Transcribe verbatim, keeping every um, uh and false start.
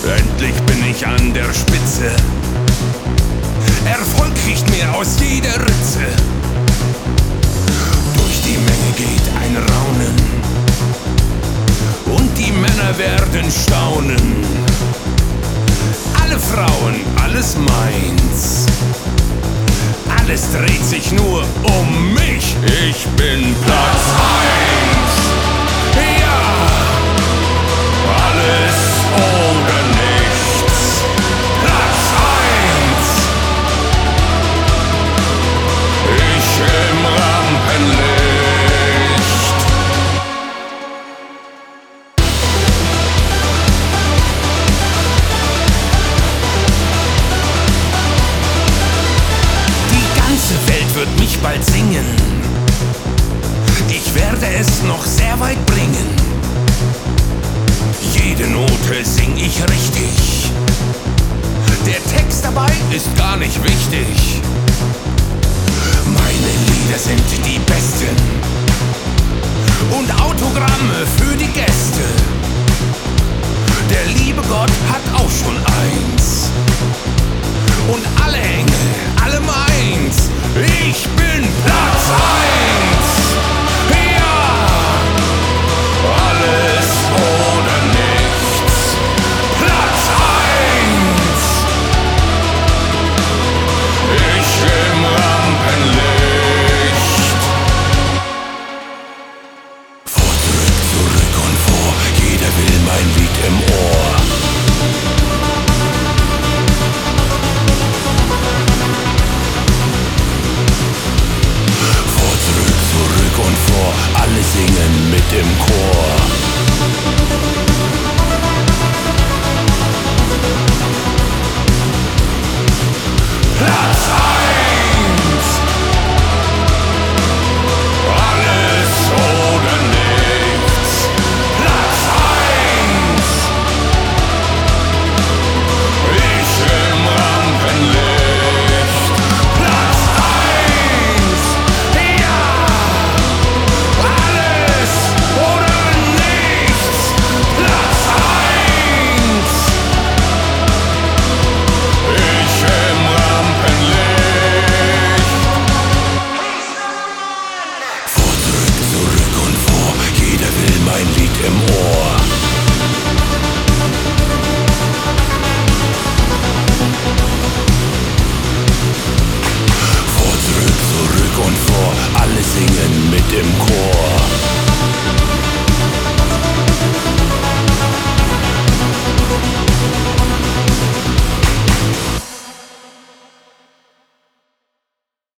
Endlich bin ich an der Spitze. Erfolg kriecht mir aus jeder Ritze. Durch die Menge geht ein Raunen und die Männer werden staunen. Alle Frauen, alles meins. Alles dreht sich nur um mich. Ich bin Platz eins. Ja, alles oder nichts. Platz eins. Ich im Rampenlicht. Die ganze Welt wird mich bald singen. Ich werde es noch sehr weit bringen. Jede Note sing ich richtig. Der Text dabei ist gar nicht wichtig. Meine Lieder sind die besten und Autogramme für die Gäste. Der liebe Gott hat auch schon eins und alle Engel, alle meins. Ich bin Platz eins. Ja, alles oder nichts. Platz eins. Ich im Rampenlicht. Vor, zurück, zurück und vor. Jeder will mein Lied im Ohr. Vor, zurück, zurück und vor. Alle singen mit im Chor. Platz eins. Alles oder nichts. Platz eins. Ich im Rampenlicht. Platz eins. Ja, alles oder nichts. Platz eins. Ich im Rampenlicht. Vor, zurück, zurück und vor. Jeder will mein Lied im Ohr. Vor, zurück, zurück und vor. Alle singen mit im Chor.